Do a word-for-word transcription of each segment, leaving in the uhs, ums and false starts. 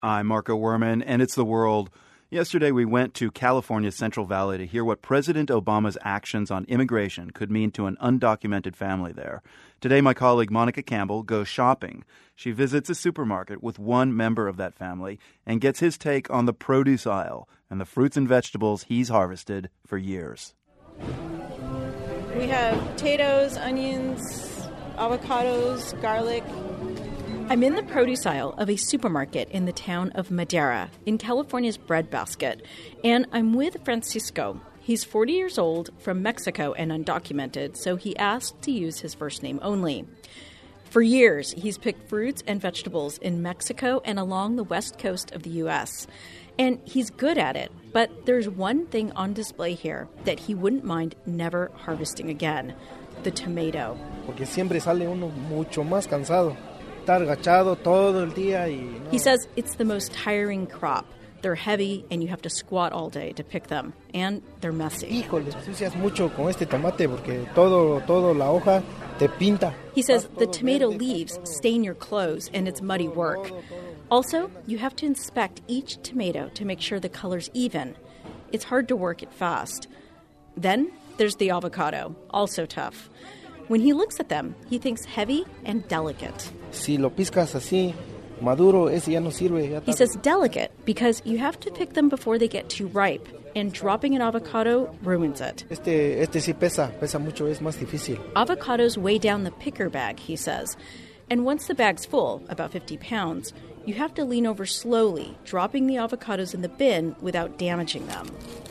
I'm Marco Werman, and it's The World. Yesterday, we went to California's Central Valley to hear what President Obama's actions on immigration could mean to an undocumented family there. Today, my colleague Monica Campbell goes shopping. She visits a supermarket with one member of that family and gets his take on the produce aisle and the fruits and vegetables he's harvested for years. We have potatoes, onions, avocados, garlic. I'm in the produce aisle of a supermarket in the town of Madera, in California's breadbasket, and I'm with Francisco. He's forty years old, from Mexico, and undocumented, so he asked to use his first name only. For years, he's picked fruits and vegetables in Mexico and along the west coast of the U S, and he's good at it, but there's one thing on display here that he wouldn't mind never harvesting again: the tomato. Porque siempre sale uno mucho más cansado. Estar agachado todo el día y no. He says it's the most tiring crop. They're heavy and you have to squat all day to pick them, and they're messy. Híjole, sucias mucho con este tomate porque todo, todo la hoja te pinta. He says the tomato leaves stain your clothes and it's muddy work. Also, you have to inspect each tomato to make sure the color's even. It's hard to work it fast. Then there's the avocado, also tough. When he looks at them, he thinks heavy and delicate. Si lo piscas así, maduro, ese ya no sirve. Ya he says delicate because you have to pick them before they get too ripe, and dropping an avocado ruins it. Este, este sí pesa, pesa mucho, es más difícil. Avocados weigh down the picker bag, he says. And once the bag's full, about fifty pounds, you have to lean over slowly, dropping the avocados in the bin without damaging them.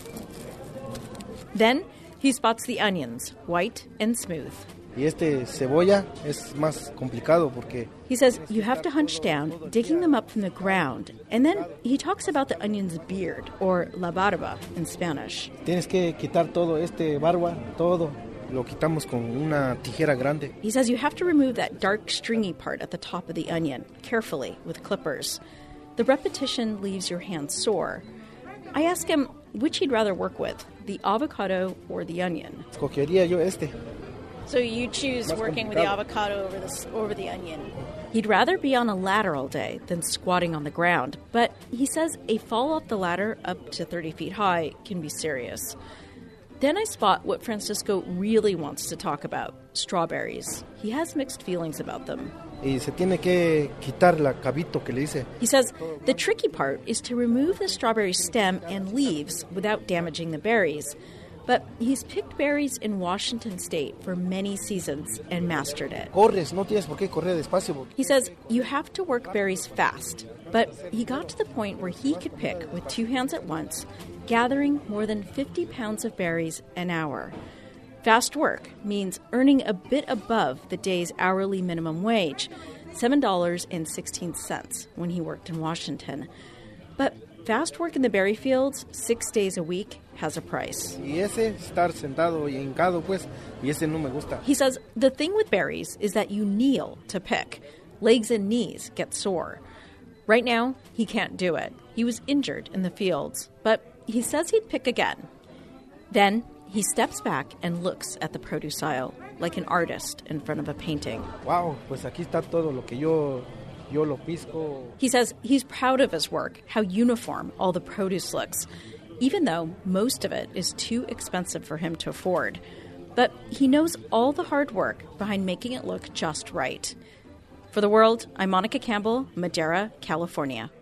Then he spots the onions, white and smooth. Y este cebolla es más complicado porque... He says you have to hunch down, digging them up from the ground. And then he talks about the onion's beard, or la barba in Spanish. Tienes que quitar todo este barba, todo. Lo quitamos con una tijera grande. He says you have to remove that dark, stringy part at the top of the onion, carefully, with clippers. The repetition leaves your hands sore. I ask him which he'd rather work with, the avocado or the onion. Escogería yo este. So you choose working with the avocado over the, over the onion. He'd rather be on a ladder all day than squatting on the ground, but he says a fall off the ladder up to thirty feet high can be serious. Then I spot what Francisco really wants to talk about, strawberries. He has mixed feelings about them. Y se tiene que quitar la cabito que le dice. He says the tricky part is to remove the strawberry stem and leaves without damaging the berries. But he's picked berries in Washington State for many seasons and mastered it. Corres, no tienes por qué correr despacio. He says you have to work berries fast, but he got to the point where he could pick with two hands at once, gathering more than fifty pounds of berries an hour. Fast work means earning a bit above the day's hourly minimum wage, seven dollars and sixteen cents, when he worked in Washington. But fast work in the berry fields, six days a week, has a price. Y ese estar sentado y hincado, pues, y ese no me gusta. He says the thing with berries is that you kneel to pick. Legs and knees get sore. Right now, he can't do it. He was injured in the fields, but he says he'd pick again. Then he steps back and looks at the produce aisle, like an artist in front of a painting. Wow, pues aquí está todo lo que yo... Yo lo pisco. He says he's proud of his work, how uniform all the produce looks, even though most of it is too expensive for him to afford. But he knows all the hard work behind making it look just right. For The World, I'm Monica Campbell, Madera, California.